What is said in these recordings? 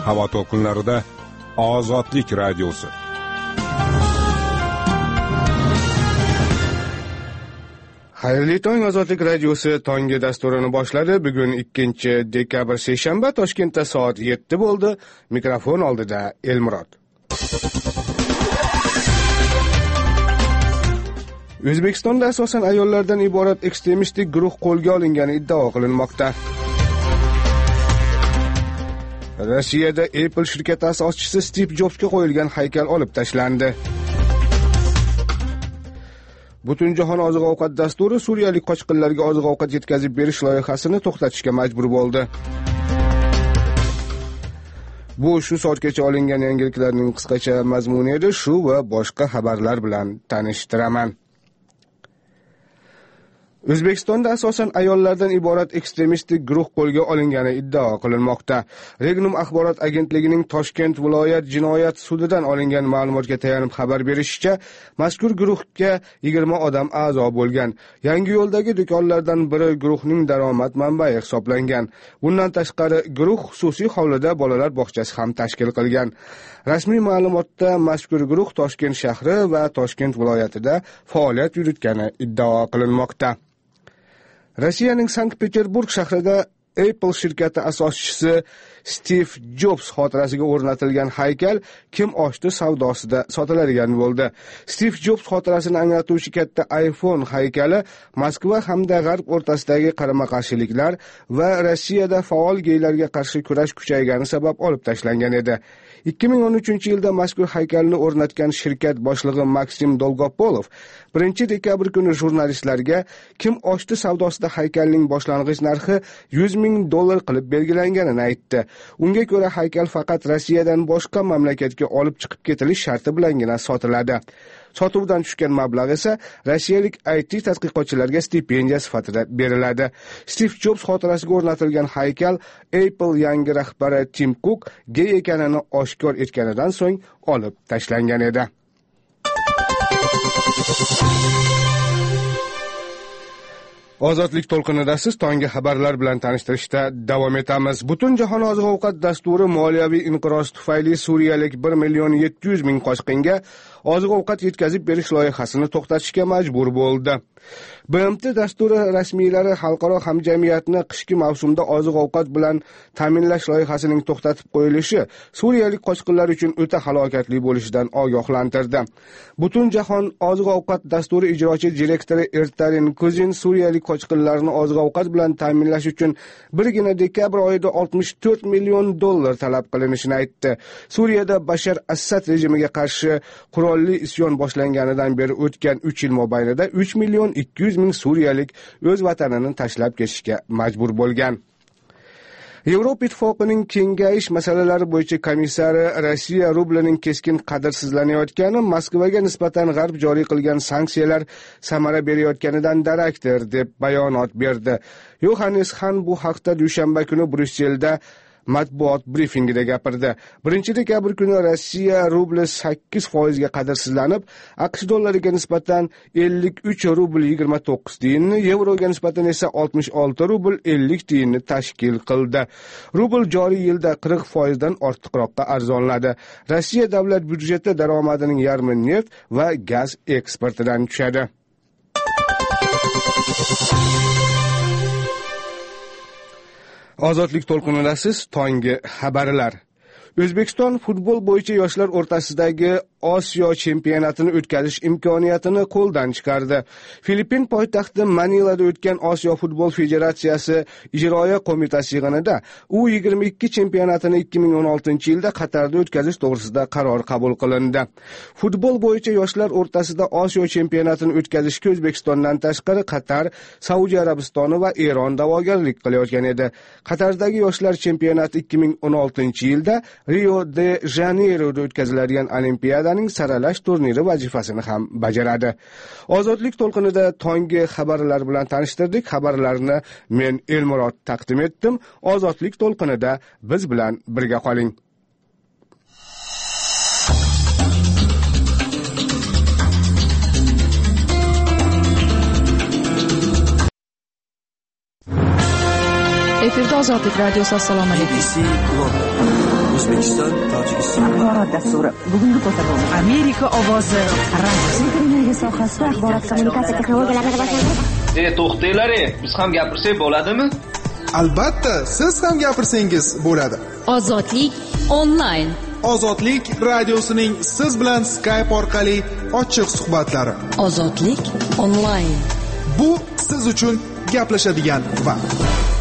havo to'lqinlarida Ozodlik radiosi. Xayrli tong, Ozodlik radiosi tongi dasturini boshladi. Bugun 2-dekabr seshanba, Toshkentda soat 7 bo'ldi. Mikrofon oldida Elmurod. O'zbekistonda asosan ayollardan iborat ekstremistik guruh qo'lga olingani iddao qilinmoqda. Rossiyada Apple shirkati asoschisi Steve Jobsga qo'yilgan haykal olib tashlandi. Butunjahon oziq-ovqat dasturi suriyalik qochqinlarga oziq-ovqat yetkazib berish loyihasini to'xtatishga majbur bo'ldi. Bu shu soatgacha olingan yangiliklarning qisqacha mazmuni edi. Shu va boshqa xabarlar bilan tanishtiraman. O'zbekistonda asosan ayollardan iborat ekstremistik guruh qo'lga olingani iddao qilinmoqda. Regnum axborot agentligining Toshkent viloyat jinoyat sudidan olingan ma'lumotga tayanib xabar berishicha, mazkur guruhga 20 odam a'zo bo'lgan. Yangiyo'ldagi do'konlardan biri guruhning daromad manbai hisoblangan. Bundan tashqari guruh xususiy hovlida bolalar bog'chasi ham tashkil qilgan. Rasmiy ma'lumotda mazkur guruh Toshkent shahri va Toshkent viloyatida faoliyat yuritgani iddao qilinmoqda. Rossiyaning Sankt-Peterburg shahrida Apple shirkati asoschisi Steve Jobs xotirasiga o'rnatilgan haykal kim oshdi savdosida sotiladigan bo'ldi. Steve Jobs xotirasini anglatuvchi katta iPhone haykali Moskva hamda G'arb o'rtasidagi qarama-qarshiliklar va Rossiyada faol geylarga qarshi kurash kuchaygani sabab olib tashlangan edi. 2013-yilda mazkur haykalni o'rnatgan shirkat boshlig'i Maksim Dolgopolov 1-dekabr kuni jurnalistlarga kim oshdi savdosida haykalning boshlang'ich narxi $100,000 qilib belgilanganini aytdi. Unga ko'ra haykal faqat Rossiyadan boshqa mamlakatga olib chiqib ketilish sharti bilangina sotiladi. Sotuvdan tushgan mablag' esa rossiyalik IT tadqiqotchilarga stipendiya sifatida beriladi. Steve Jobs xotirasiga o'rnatilgan haykal Apple yangi rahbari Tim Cook gey ekanini oshkor etganidan so'ng olib tashlangan edi. Ozodlik to'lqinida siz tongi xabarlar bilan tanishtirishda davom etamiz. Butunjahon oziq-ovqat dasturi moliyaviy inqiroz tufayli suriyalik 1,700,000 qochqinga oziq-ovqat yetkazib berish loyihasini to'xtatishga majbur bo'ldi. BMT dasturi rasmiylari xalqaro hamjamiyatni qishki mavsumda oziq-ovqat bilan ta'minlash loyihasining to'xtatib qo'yilishi suriyalik qochqinlar uchun o'ta halokatli bo'lishidan ogohlantirdi. Butunjahon oziq-ovqat dasturi ijrochi direktori Ertarin Kuzin suriyalik qochqinlarni oziq-ovqat bilan ta'minlash uchun birgina dekabr oyida $64 million talab qilinishini aytdi. Suriyada Bashar Asad rejimiga qarshi qurolli isyon boshlanganidan beri o'tgan 3 yil mobaynida 3,200,000 suriyalik o'z vatanini tashlab ketishga majbur bo'lgan. Yevropa Ittifoqining kengayish masalalari bo'yicha komissari Rossiya rublining keskin qadrsizlanayotgani Moskvaga nisbatan G'arb joriy qilgan sanksiyalar samara berayotganidan darakdir deb bayonot berdi. Yohannes Han bu haqda dushanba kuni Bryusselda matbuot brifingida gapirdi. 1-dekabr kuni Rossiya rubli 8% ga qadrsizlanib, AQSh dollariga nisbatan 53 rubl 29 tiyinni, yevroga nisbatan esa 66 rubl 50 tiyinni tashkil qildi. Rubl joriy yilda 40% dan ortiqroqqa arzonladi. Rossiya davlat byudjeti daromadining yarmi neft va gaz eksportidan tushadi. Ozodlik to'lqinida siz tongi xabarlar. O'zbekiston futbol bo'yicha yoshlar o'rtasidagi Osiyo chempionatini o'tkazish imkoniyatini qo'ldan chiqardi. Filippin poytaxti Manilada o'tgan Osiyo futbol federatsiyasi ijroiya qo'mitasi yig'inida U22 chempionatini 2016-yilda Qatarda o'tkazish to'g'risida qaror qabul qilindi. Futbol bo'yicha yoshlar o'rtasida Osiyo chempionatini o'tkazishga O'zbekistondan tashqari Qatar, Saudiya Arabistoni va Eron da'vogarlik qilayotgan edi. Qatardagi yoshlar chempionati 2016-yilda Rio de Janeyroda o'tkaziladigan Olimpiadaning saralash turniri vazifasini ham bajaradi. Ozodlik to'lqinida tongi xabarlar bilan tanishtirdik. Xabarlarni men Elmurod taqdim etdim. Ozodlik to'lqinida biz bilan birga qoling. Efirde Ozodlik Radyosu, assalomu alaykum. O'zbekiston, Tojikiston. Axborot dasturi. Bugungi ko'rsatuv. Amerika ovozi radiosi. Televiziya sohasida axborot kommunikatsiya texnologiyalarini rivojlantirish. To'xtanglar, biz ham gapirsak bo'ladimi? Albatta, siz ham gapirsangiz bo'ladi. Ozodlik onlayn. Ozodlik radiosining siz bilan Skype orqali ochiq suhbatlari. Ozodlik onlayn. Bu siz uchun gaplashadigan vaqt.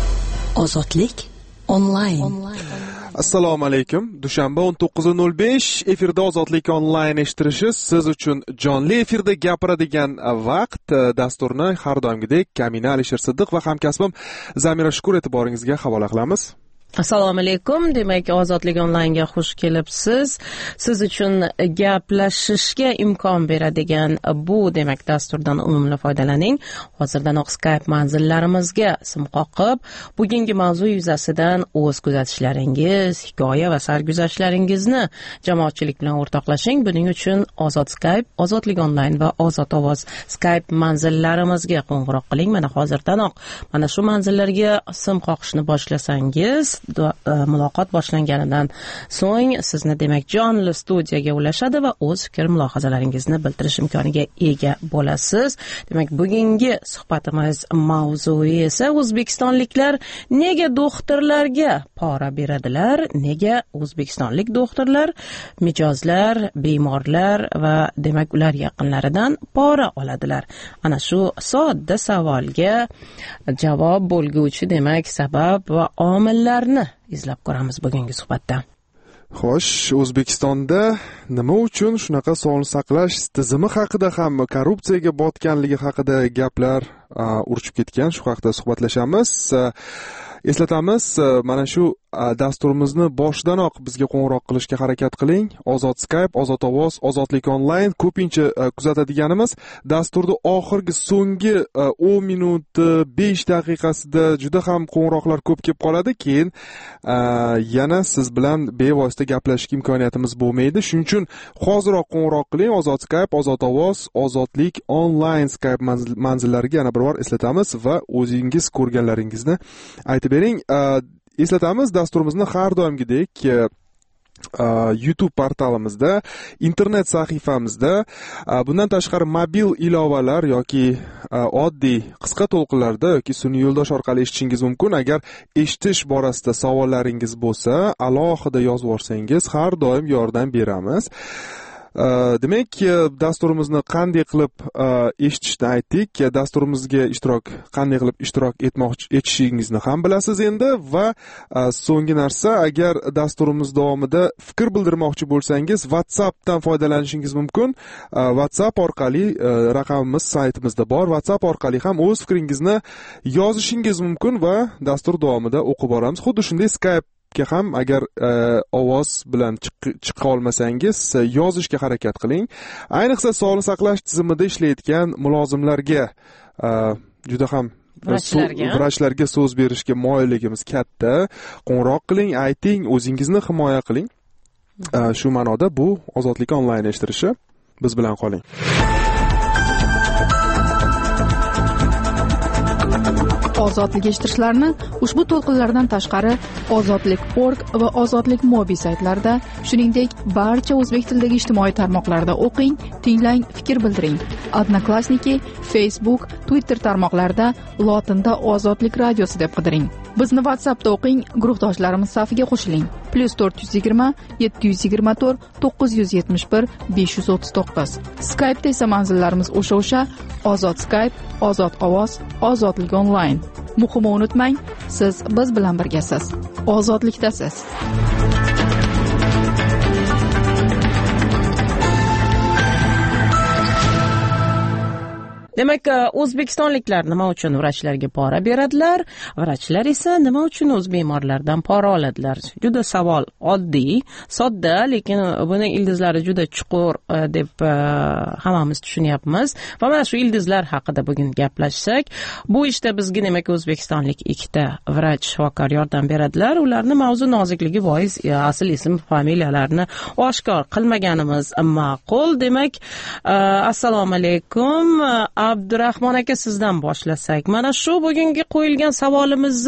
Ozodlik onlayn. Assalomu alaykum. Dushanba 19:05 efirda Ozodlik onlayn eshittirishi siz uchun jonli efirda gapiradigan vaqt. Dasturni har doimgidek Kamina Alisher Siddiq va hamkasbim Zamira Shukur e'tiboringizga havola qilamiz. Assalomu alaykum. Demak, Ozodlik onlaynga xush kelibsiz. Siz uchun gaplashishga imkon beradigan bu demak dasturdan unumli foydalaning. Hozirdanoq Skype manzillarimizga sim qoqib, bugungi mavzu yuzasidan o'z kuzatishlaringiz, hikoya va sarguzashtlaringizni jamoatchilik bilan o'rtoqlashing. Buning uchun Ozod Skype, Ozodlik onlayn va Ozod ovoz Skype manzillarimizga qo'ng'iroq qiling. Mana hozirdanoq mana shu manzillarga sim qoqishni boshlasangiz, muloqot boshlanganidan so'ng sizni demak jonli studiyaga ulashadi va o'z fikr mulohazalaringizni bildirish imkoniga ega bo'lasiz. Demak, bugungi suhbatimiz mavzui esa o'zbekistonliklar nega doktorlarga pora beradilar? Nega o'zbekistonlik doktorlar mijozlar, bemorlar va demak ular yaqinlaridan pora oladilar? Ana shu sodda savolga javob bo'lguvchi demak sabab va omillarni izlab ko'ramiz bugungi suhbatda. Xo'sh, O'zbekistonda nima uchun shunaqa sog'liqni saqlash tizimi haqida ham korrupsiyaga botganligi haqida gaplar urchib ketgan. Shu haqida suhbatlashamiz. Eslatamiz, mana shu dasturimizni boshdanoq bizga qo'ng'iroq qilishga harakat qiling. Ozod Skype, Ozod ovoz, Ozodlik onlayn. Ko'pincha kuzatadiganimiz dasturda oxirgi so'nggi 10 minut 5 daqiqasida juda ham qo'ng'iroqlar ko'p kelib qoladi. Keyin yana siz bilan bevosita gaplashishga imkoniyatimiz bo'lmaydi. Shuning uchun hoziroq qo'ng'iroq qiling. Ozod Skype, Ozod ovoz, Ozodlik onlayn Skype manzillariga yana bir bor eslatamiz va o'zingiz ko'rganlaringizni aytib bering. Eslatamiz, dasturimizni har doimgidek YouTube portalimizda, internet sahifamizda, bundan tashqari mobil ilovalar yoki oddiy qisqa to'lqinlarda yoki sun'iy yo'ldosh orqali eshitishingiz mumkin. Agar eshitish borasida savollaringiz bo'lsa, alohida yozib yuborsangiz har doim yordam beramiz. Demak, dasturimizni qanday qilib eshitishni aytdik. Dasturimizga qanday qilib ishtirok etishingizni ham bilasiz endi va so'nggi narsa, agar dasturimiz davomida fikr bildirmoqchi bo'lsangiz, WhatsAppdan foydalanishingiz mumkin. WhatsApp orqali raqamimiz saytimizda bor. WhatsApp orqali ham o'z fikringizni yozishingiz mumkin va dastur davomida o'qib boramiz. Xuddi shunday Skype ham agar ovoz bilan chiqa olmasangiz yozishga harakat qiling. Ayniqsa sog'liqni saqlash tizimida ishlayotgan mulozimlarga juda ham vrachlarga so'z berishga moyilligimiz katta. Qo'ng'iroq qiling, ayting, o'zingizni himoya qiling. Shu ma'noda bu Ozodlik onlayn eshittirishi. Biz bilan qoling. Ozodlik eshittirishlarni ushbu to'lqinlardan tashqari ozodlik.org va ozodlik mobi saytlarida, shuningdek barcha o'zbek tilidagi ijtimoiy tarmoqlarda o'qing, tinglang, fikr bildiring. Odnoklassniki, Facebook, Twitter tarmoqlarida lotinda Ozodlik radiosi deb qidiring. Bizni WhatsAppda o'qing, guruhdoshlarimiz safiga qo'shiling. +420 724 971 539. Skype'da esa manzillarimiz o'sha Ozod Skype, Ozod ovoz, Ozodlik onlayn. Muhimi unutmang, siz biz bilan birgasiz. Ozodlikdasiz. Demak, o'zbekistonliklar nima uchun vrachlarga pora beradilar? Vrachlar esa nima uchun o'z bemorlardan pora oladilar? Juda savol oddiy, sodda, lekin buni ildizlari juda chuqur deb hammamiz tushunyapmiz. Va mana shu ildizlar haqida bugun gaplashsak, bu ishda bizga demak o'zbekistonlik ikkita vrach shifokor yordam beradilar. Ularni mavzu nozikligi bois asl ism, familiyalarini oshkor qilmaganimiz ma'qul. Demak, assalomu alaykum. Abdurahmon aka, sizdan boshlasak. Mana shu bugungi qo'yilgan savolimizni